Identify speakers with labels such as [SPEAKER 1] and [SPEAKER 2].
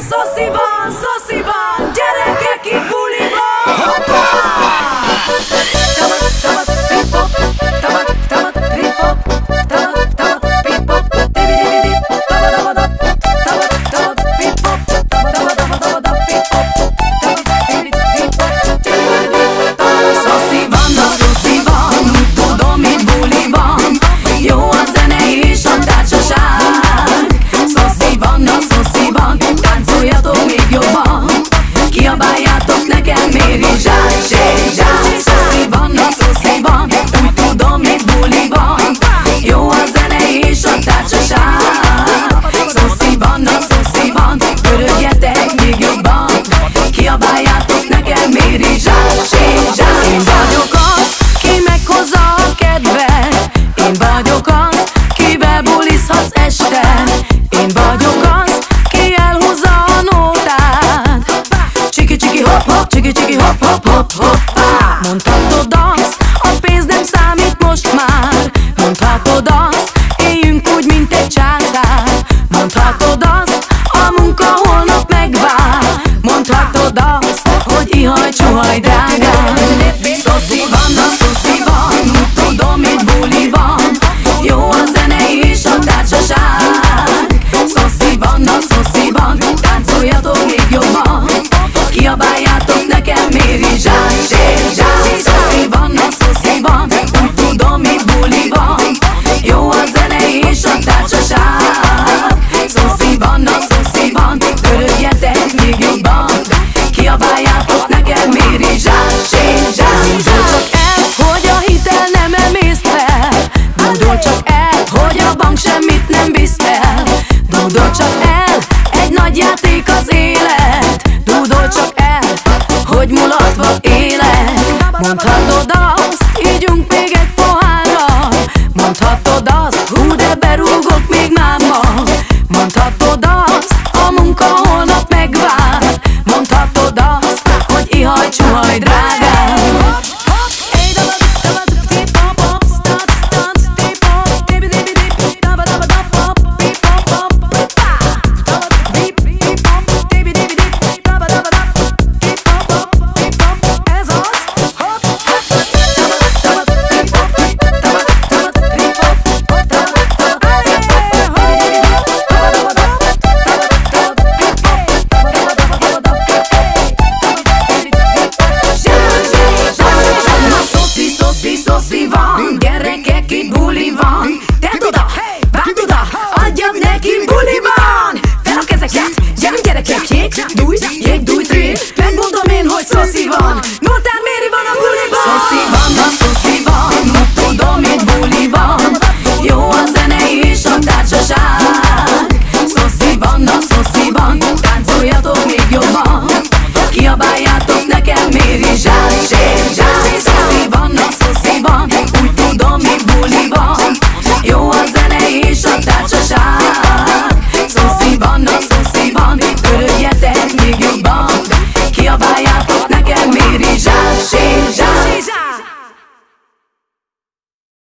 [SPEAKER 1] Szoszi van, gyerekek, itt buli van. Hoppá! Tamat, tamat, pip-pop, tamat, tamat, pip-pop, tamat, tamat, pip-pop, dibi-dibi-dip, tabadabadab, tamat, tamat, pip-pop, tabadabadabadab, pip-pop, tamat, dibi-dip, dibi-dip. Szoszi van, úgy tudom, itt buli van. Jó a zene és a társaság. Szoszi van, táncoljatok még jobban. Kiabáljátok nekem, méri zsák, zsák. Szoszi van, úgy tudom, itt buli van. Jó a zene és a társaság. Szoszi van, pörögjetek még jobban. Kiabáljátok nekem, méri zsák, zsák. Én vagyok az, ki meghozza a kedvet. Én vagyok az, kivel bulizhatsz este. Én vagyok az, ki elhúzza a nótát. Csiki-csiki hop-hop, csiki-csiki hop-hop, hop-hoppá. Mondhatod azt, a pénz nem számít most már. Mondhatod azt, éljünk úgy, mint egy császár. Mondhatod azt, a munka holnap megvár. Mondhatod azt, hogy ihaj, csuhaj, drágám. Szoszi van, úgy tudom, itt buli van. Jó a zene és a társaság. Szoszi van, táncoljatok még jobban. Kiabáljátok nekem, méri zsák, zsák. Szoszi van, úgy tudom, itt buli van. Jó a zene és a társaság. Szoszi van, pörögjetek még jobban. Kiabáljátok nekem, méri zsák, zsák. Dúdol csak el, hogy a hitel nem emészd fel. Dúdol csak el, hogy a bank semmit nem visz el. Dúdol csak el, egy nagy játék az élet. Dúdol csak el, hogy mulatva élek. Mondhatod azt, ígyunk még egy pohárra. Mondhatod azt, hú de berúgok még máma. Mondhatod azt, a munka holnap megvár. Mondhatod azt, hogy ihaj, csuhaj, drágám. Szoszi van, gyerekek, itt buli van. Tedd oda, vágd oda, adjam neki, buli van. Fel a kezeket, gyerünk gyerekek, jég, dúj, tré. Megmondom én, hogy szoszi van. Notár Méri van a buliban. Szoszi van, úgy tudom, itt buli van. Jó a zene és a társaság. Szoszi van, táncoljatok még jobban. Kiabáljátok nekem, méri zsák,